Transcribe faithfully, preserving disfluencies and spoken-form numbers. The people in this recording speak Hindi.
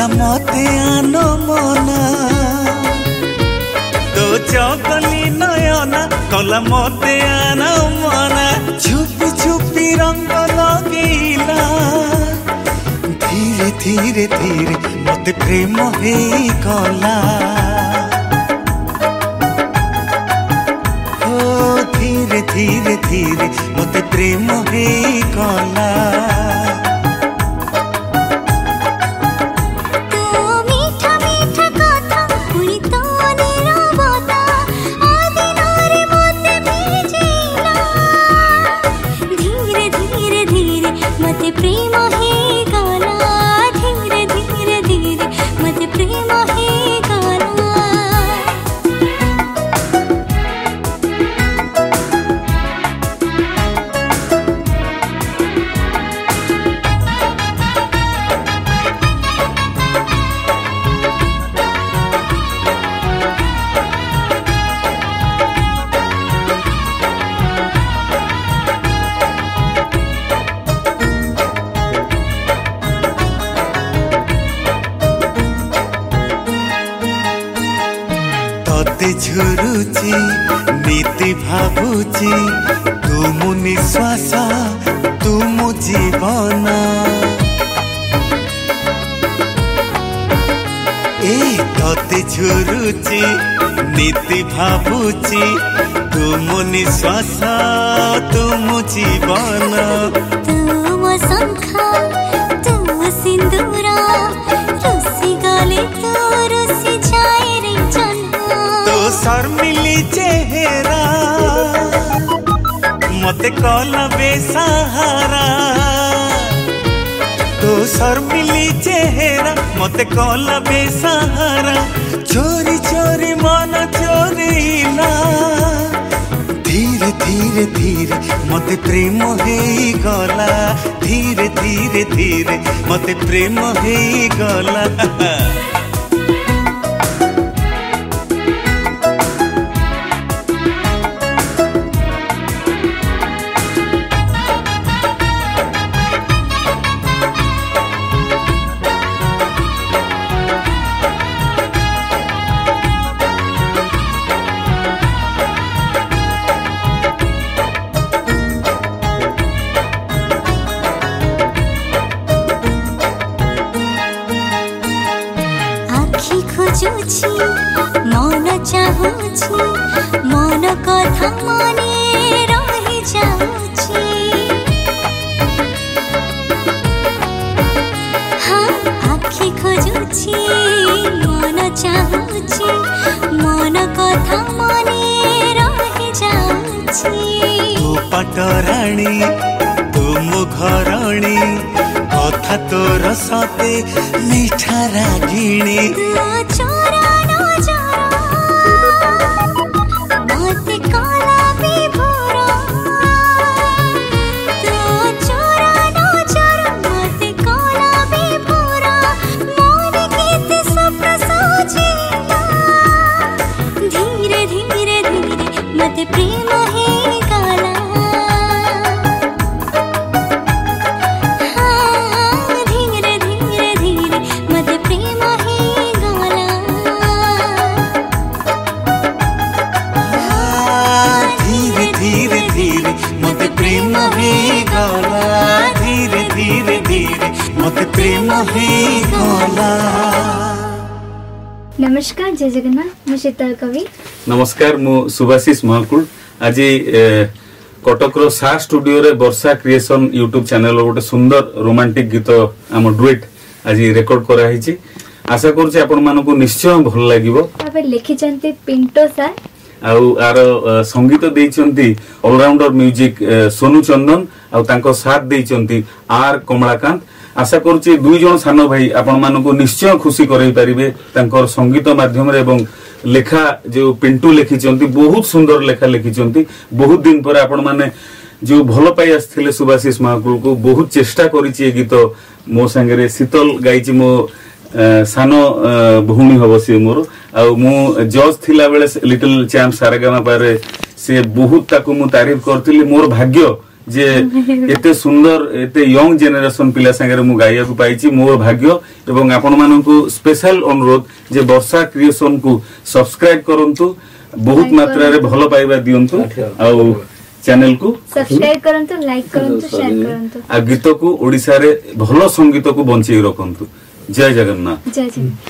मते आनो मना तो चकली नयना कला मते आनो मना छुपी छुपी रंग लगेला धीरे धीरे धीरे मते प्रेम हे गला ओ धीरे धीरे धीरे मते प्रेम हे गला झुरुची नीति भाबुची तुम निश्वास तुम जीवन ए तते झुरुची नीति भाबुची तुम निश्वास तुम जीवन तुम शंखा तुम सिंदूरा रसी गाले तो रसी जाए रे शर्मिली चेहरा मते कला बेसहारा तो शर्मिली चेहरा मते कला बेसहारा चोरी चोरी मन चोरीला धीरे धीरे धीरे मते प्रेम हे गला धीरे धीरे धीरे मते प्रेम हे गला मन चाहूची मन कथा मने रही जाऊची हाँ आखि खोजुची मन चाहूची मन कथा मने रही जाऊची तू पटराणी तुम घरणी कथा तोर सते मीठा रागिणी प्रेम हे गला हाँ धीरे धीरे धीरे मत प्रेम हे गला धीरे धीरे धीरे मत प्रेम हे गला धीरे धीरे धीरे मत प्रेम हे गला। नमस्कार जय जगन्नाथ मु शीतल कवि। नमस्कार मु सुभाषिष महाकुल। आज कटक रो सा स्टूडियो रे वर्षा क्रिएशन यूट्यूब चैनल गोटे सुंदर रोमांटिक गीत आम डुएट आज रेकॉर्ड करा हिची। आशा करूची आपण मानको निश्चय भल लागिवो। तापर लिखि चंती पिंटो सर आउ आर संगीत देइचंती ऑलराउंडर म्यूजिक सोनू चंदन आउ तांको साथ देइचंती आर कमलाकांत। आशा करूची दुई जन सान भाई आपण मानको निश्चय खुशी करई परिबे तांकर संगीत माध्यम रे एवं लेखा जो पिंटू लिखिचंती बहुत सुंदर लेखा लिखिचंती। बहुत दिन पर आपण माने जो भल पाई आस्थिले सुभाषिष महाकुल को बहुत चेष्टा करिछि ए गीत मो संगे शीतल गाइछि मो सानो भूमि हबो से मोर आ मु जज थिला बेले लिटिल चैम्प सारेगामा पारे से बहुत ताकू मु तारीफ करथिली। मोर भाग्य जे एते सुंदर एते यंग जनरेशन पिला संगे मु गाइया को पाइची मोर भाग्य एवं आपण मानकु स्पेशल अनुरोध जे वर्षा क्रिएशन को सब्सक्राइब करंतु बहुत मात्रा रे भलो पाइबा दियंतु आ चैनल को सब्सक्राइब करंतु लाइक करंतु शेयर करंतु आ गीत को ओडिसा रे भलो संगीत को बंचै रखंतु जय जगन्नाथ जय जय